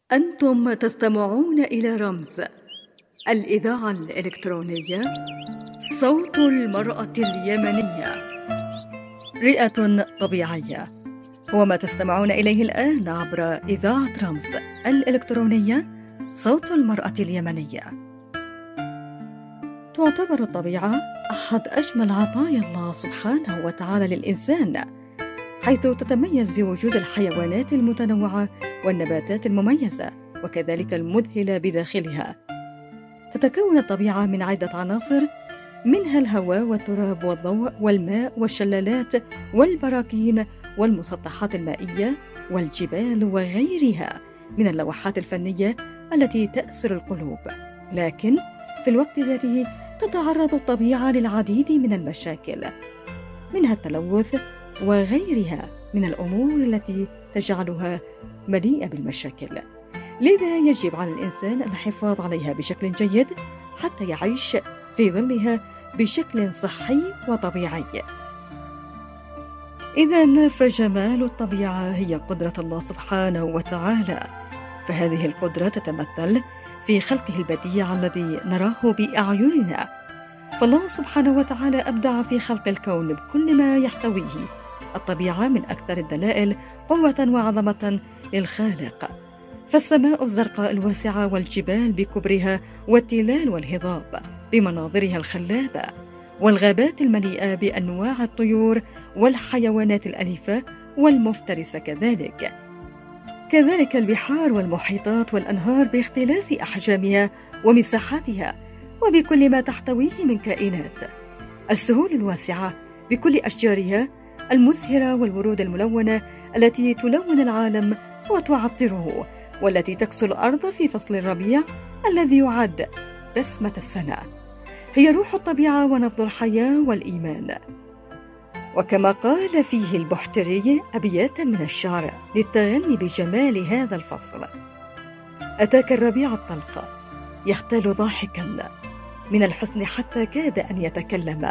أنتم تستمعون إلى رمز الإذاعة الإلكترونية صوت المرأة اليمنية. رئة طبيعية هو ما تستمعون إليه الآن عبر إذاعة رمز الإلكترونية صوت المرأة اليمنية. تعتبر الطبيعة أحد أجمل عطايا الله سبحانه وتعالى للإنسان، حيث تتميز بوجود الحيوانات المتنوعة والنباتات المميزة وكذلك المذهلة بداخلها. تتكون الطبيعة من عدة عناصر، منها الهواء والتراب والضوء والماء والشلالات والبراكين والمسطحات المائية والجبال وغيرها من اللوحات الفنية التي تأسر القلوب. لكن في الوقت ذاته تتعرض الطبيعة للعديد من المشاكل، منها التلوث وغيرها من الأمور التي تجعلها مليئة بالمشاكل. لذا يجب على الإنسان الحفاظ عليها بشكل جيد حتى يعيش في ظلها بشكل صحي وطبيعي. إذن فجمال الطبيعة هي قدرة الله سبحانه وتعالى، فهذه القدرة تتمثل في خلقه البديع الذي نراه بأعيننا. فالله سبحانه وتعالى أبدع في خلق الكون بكل ما يحتويه. الطبيعة من أكثر الدلائل قوة وعظمة للخالق، فالسماء الزرقاء الواسعة والجبال بكبرها والتلال والهضاب بمناظرها الخلابة، والغابات المليئة بأنواع الطيور والحيوانات الأليفة والمفترسة كذلك البحار والمحيطات والأنهار باختلاف أحجامها ومساحاتها وبكل ما تحتويه من كائنات. السهول الواسعة بكل أشجارها المزهرة والورود الملونة التي تلون العالم وتعطره، والتي تكسو الأرض في فصل الربيع الذي يعد بسمة السنة، هي روح الطبيعة ونبض الحياة والإيمان. وكما قال فيه البحتري أبياتا من الشعر للتغني بجمال هذا الفصل: أتاك الربيع الطلق يختال ضاحكا من الحسن حتى كاد أن يتكلم.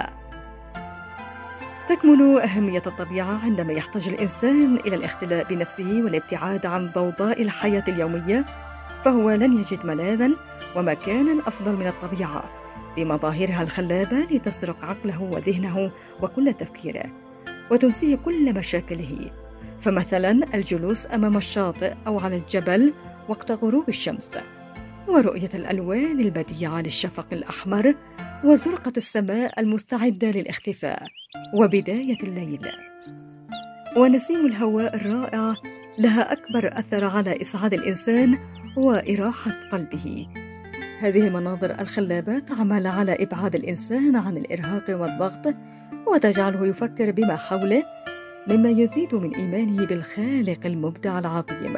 تكمن أهمية الطبيعة عندما يحتاج الإنسان إلى الاختلاء بنفسه والابتعاد عن ضوضاء الحياة اليومية، فهو لن يجد ملاذا ومكانا أفضل من الطبيعة بمظاهرها الخلابة لتسرق عقله وذهنه وكل تفكيره وتنسيه كل مشاكله. فمثلا الجلوس أمام الشاطئ أو على الجبل وقت غروب الشمس، ورؤية الألوان البديعة للشفق الأحمر وزرقة السماء المستعدة للاختفاء وبداية الليل، ونسيم الهواء الرائع لها أكبر أثر على إسعاد الإنسان وإراحة قلبه. هذه المناظر الخلابة تعمل على إبعاد الإنسان عن الإرهاق والضغط وتجعله يفكر بما حوله، مما يزيد من إيمانه بالخالق المبدع العظيم.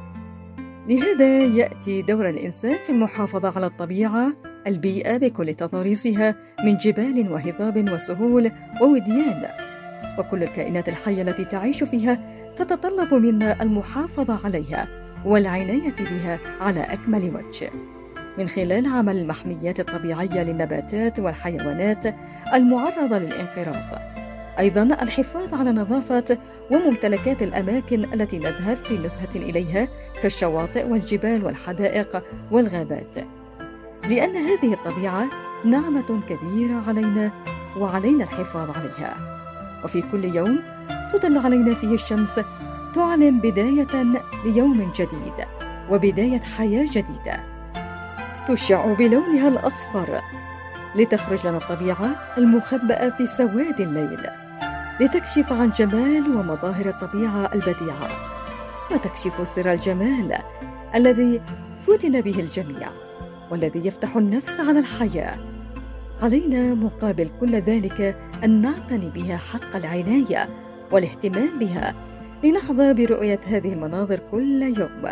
لهذا يأتي دور الإنسان في المحافظة على الطبيعة، البيئة بكل تضاريسها من جبال وهضاب وسهول ووديان، وكل الكائنات الحية التي تعيش فيها تتطلب منا المحافظة عليها والعناية بها على أكمل وجه، من خلال عمل المحميات الطبيعية للنباتات والحيوانات المعرضة للانقراض. أيضا الحفاظ على نظافة وممتلكات الأماكن التي نذهب في نزهة إليها كالشواطئ والجبال والحدائق والغابات، لأن هذه الطبيعة نعمة كبيرة علينا وعلينا الحفاظ عليها. وفي كل يوم تطل علينا فيه الشمس تعلن بداية ليوم جديد وبداية حياة جديدة، تشع بلونها الأصفر لتخرج لنا الطبيعة المخبأة في سواد الليل، لتكشف عن جمال ومظاهر الطبيعة البديعة، وتكشف سر الجمال الذي فتن به الجميع والذي يفتح النفس على الحياة. علينا مقابل كل ذلك أن نعتني بها حق العناية والاهتمام بها، لنحظى برؤية هذه المناظر كل يوم.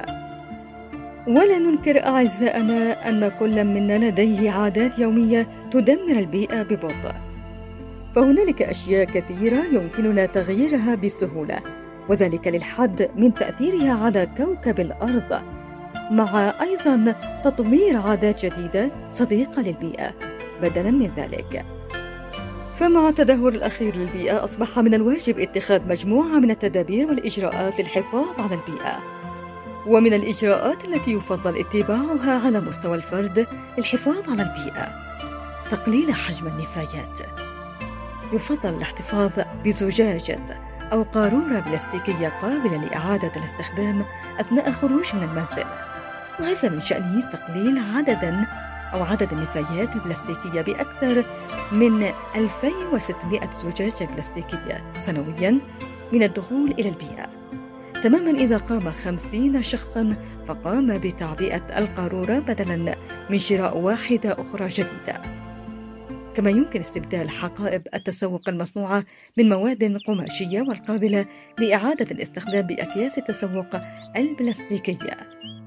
ولا ننكر أعزائنا أن كل منا لديه عادات يومية تدمر البيئة ببطء، فهنالك أشياء كثيرة يمكننا تغييرها بسهولة، وذلك للحد من تأثيرها على كوكب الأرض، مع أيضا تطوير عادات جديدة صديقة للبيئة. بدلا من ذلك، فمع التدهور الأخير للبيئة أصبح من الواجب اتخاذ مجموعة من التدابير والإجراءات للحفاظ على البيئة. ومن الإجراءات التي يفضل اتباعها على مستوى الفرد للحفاظ على البيئة تقليل حجم النفايات. يفضل الاحتفاظ بزجاجة أو قارورة بلاستيكية قابلة لإعادة الاستخدام أثناء الخروج من المنزل، وهذا من شأنه تقليل عدد النفايات البلاستيكية بأكثر من 2600 زجاجة بلاستيكية سنويا من الدخول إلى البيئة، تماما إذا قام 50 شخصا فقام بتعبئة القارورة بدلا من شراء واحدة أخرى جديدة. كما يمكن استبدال حقائب التسوق المصنوعة من مواد قماشية والقابلة لإعادة الاستخدام بأكياس التسوق البلاستيكية.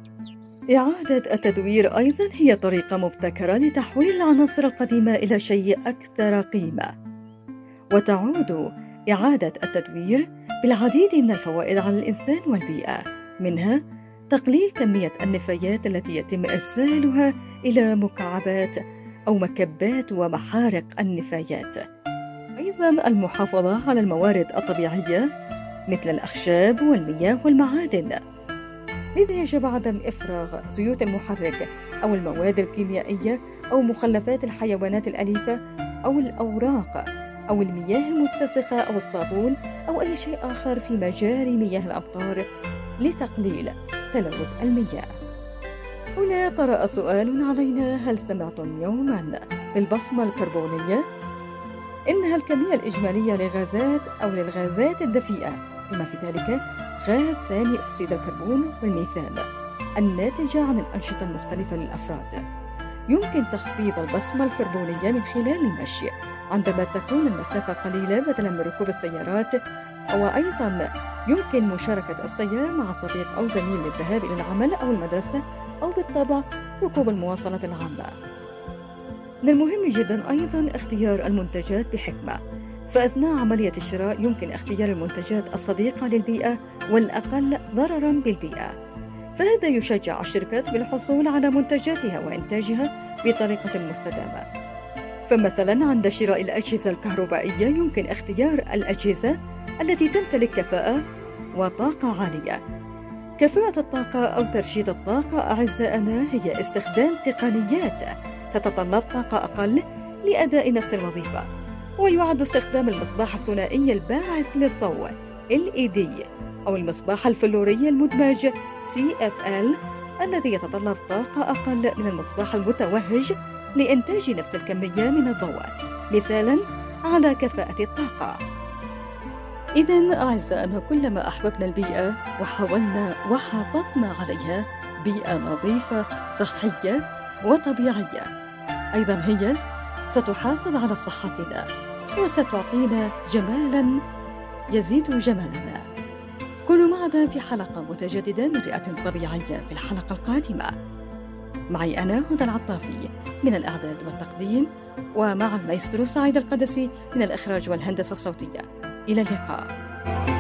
إعادة التدوير أيضا هي طريقة مبتكرة لتحويل العناصر القديمة إلى شيء أكثر قيمة، وتعود إعادة التدوير بالعديد من الفوائد على الإنسان والبيئة، منها تقليل كمية النفايات التي يتم إرسالها إلى مكعبات أو مكبات ومحارق النفايات، أيضا المحافظة على الموارد الطبيعية مثل الأخشاب والمياه والمعادن. لذا يجب عدم إفراغ زيوت المحرك أو المواد الكيميائية أو مخلفات الحيوانات الأليفة أو الأوراق أو المياه المتسخة أو الصابون أو أي شيء آخر في مجاري مياه الأمطار لتقليل تلوث المياه. هنا طرأ سؤال علينا: هل سمعتم يوما بالبصمة الكربونية؟ إنها الكمية الإجمالية لغازات أو للغازات الدفيئة، بما في ذلك غاز ثاني أكسيد الكربون والميثان الناتجة عن الأنشطة المختلفة للأفراد. يمكن تخفيض البصمة الكربونية من خلال المشي عندما تكون المسافة قليلة بدلا من ركوب السيارات، وأيضا يمكن مشاركة السيارة مع صديق أو زميل للذهاب إلى العمل أو المدرسة، أو بالطبع ركوب المواصلات العامة. من المهم جدا أيضا اختيار المنتجات بحكمة، فأثناء عملية الشراء يمكن اختيار المنتجات الصديقة للبيئة والأقل ضررا بالبيئة، فهذا يشجع الشركات بالحصول على منتجاتها وإنتاجها بطريقة مستدامة. فمثلا عند شراء الأجهزة الكهربائية يمكن اختيار الأجهزة التي تمتلك كفاءة وطاقة عالية. كفاءة الطاقة أو ترشيد الطاقة أعزائنا هي استخدام تقنيات تتطلب طاقة أقل لأداء نفس الوظيفة، ويعد استخدام المصباح الثنائي الباعث للضوء LED أو المصباح الفلوري المدمج CFL الذي يتطلب طاقة أقل من المصباح المتوهج لإنتاج نفس الكمية من الضوء، مثالا على كفاءة الطاقة. إذن أعزائنا، كلما أحببنا البيئة وحاولنا وحافظنا عليها، بيئة نظيفة صحية وطبيعية، أيضا هي ستحافظ على صحتنا وستعطينا جمالا يزيد جمالنا. كونوا معنا في حلقة متجددة من رئة طبيعية في الحلقة القادمة. معي أنا هدى العطافي من الإعداد والتقديم، ومع المايسترو سعيد القدسي من الإخراج والهندسة الصوتية. إلى اللقاء.